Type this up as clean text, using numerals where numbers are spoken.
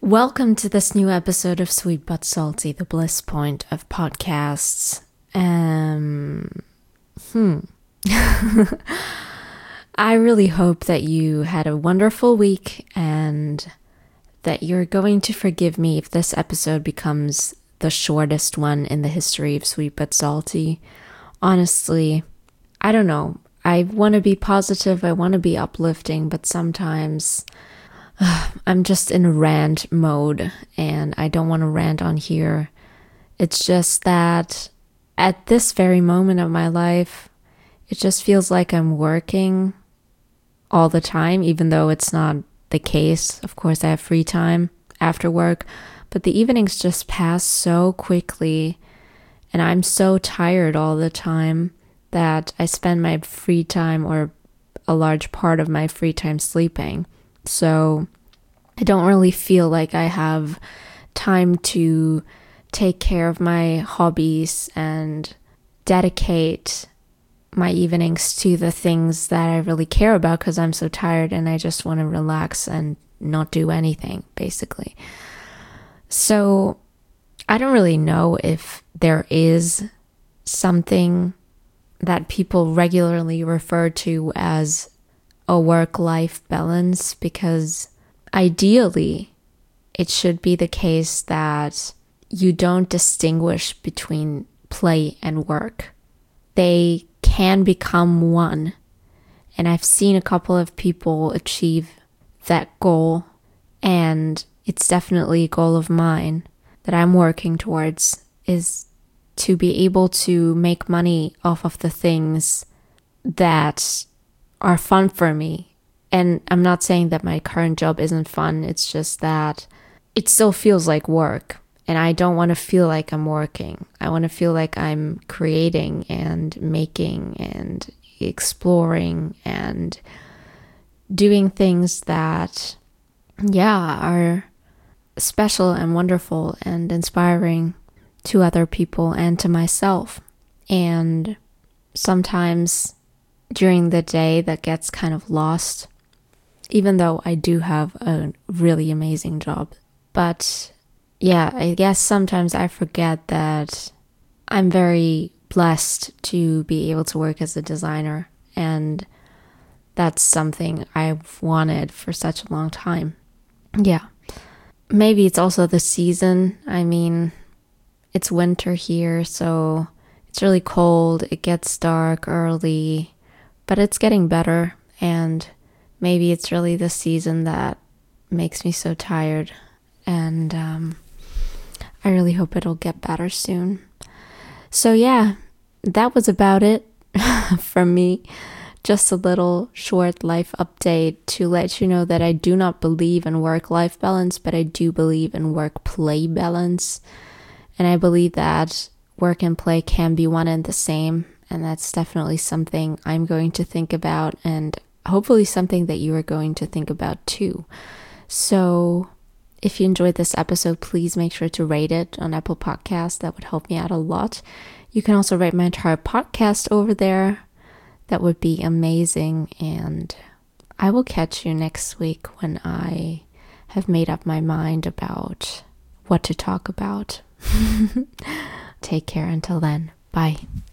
Welcome to this new episode of Sweet But Salty, the bliss point of podcasts. I really hope that you had a wonderful week and that you're going to forgive me if this episode becomes the shortest one in the history of Sweet But Salty. Honestly, I don't know. I want to be positive, I want to be uplifting, but sometimes I'm just in rant mode and I don't want to rant on here. It's just that at this very moment of my life, it just feels like I'm working all the time, even though it's not the case. Of course, I have free time after work, but the evenings just pass so quickly and I'm so tired all the time that I spend my free time or a large part of my free time sleeping. So I don't really feel like I have time to take care of my hobbies and dedicate my evenings to the things that I really care about because I'm so tired and I just want to relax and not do anything, basically. So I don't really know if there is something that people regularly refer to as a work-life balance, because ideally it should be the case that you don't distinguish between play and work. They can become one, and I've seen a couple of people achieve that goal, and it's definitely a goal of mine that I'm working towards, is to be able to make money off of the things that are fun for me. And I'm not saying that my current job isn't fun. It's just that it still feels like work. And I don't want to feel like I'm working. I want to feel like I'm creating and making and exploring and doing things that, are special and wonderful and inspiring to other people and to myself. And sometimes during the day that gets kind of lost, even though I do have a really amazing job. But yeah, I guess sometimes I forget that I'm very blessed to be able to work as a designer, and that's something I've wanted for such a long time. Yeah. Maybe it's also the season. I mean, it's winter here, so it's really cold. It gets dark early, but it's getting better. And maybe it's really the season that makes me so tired. And I really hope it'll get better soon. So yeah, that was about it from me. Just a little short life update to let you know that I do not believe in work-life balance, but I do believe in work-play balance. And I believe that work and play can be one and the same. And that's definitely something I'm going to think about, and hopefully something that you are going to think about too. So if you enjoyed this episode, please make sure to rate it on Apple Podcasts. That would help me out a lot. You can also rate my entire podcast over there. That would be amazing. And I will catch you next week when I have made up my mind about what to talk about. Take care until then. Bye.